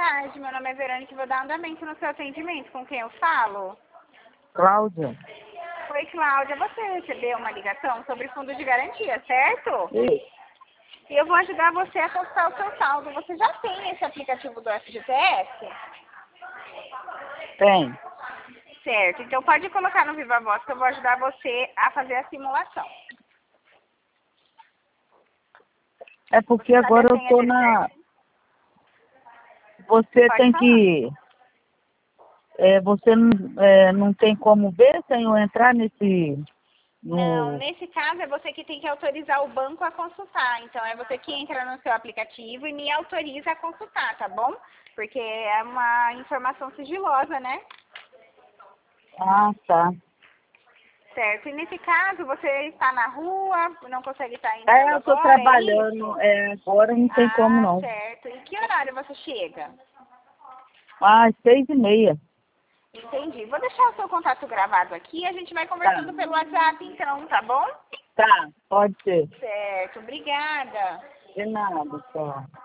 tarde. Meu nome é Verônica e vou dar andamento no seu atendimento. Com quem eu falo? Cláudia. Oi, Cláudia. Você recebeu uma ligação sobre fundo de garantia, certo? Isso. E eu vou ajudar você a consultar o seu saldo. Você já tem esse aplicativo do FGTS? Tem. Certo. Então pode colocar no Viva Voz que eu vou ajudar você a fazer a simulação. É porque Você sabe agora a eu senha tô dele na... certinho? Você Pode tem falar. que... você não tem como ver sem eu entrar nesse... Não, No... nesse caso é você que tem que autorizar o banco a consultar. Então é você que entra no seu aplicativo e me autoriza a consultar, tá bom? Porque é uma informação sigilosa, né? Ah, tá. Certo. E nesse caso você está na rua, não consegue estar entrando Eu tô agora, é trabalhando. isso? Agora não tem como Ah, não. certo. E que horário você chega? Às 6h30. Entendi. Vou deixar o seu contato gravado aqui e a gente vai Tá. conversando pelo WhatsApp então, tá bom? Tá, pode ser. Certo. Obrigada. De nada, só.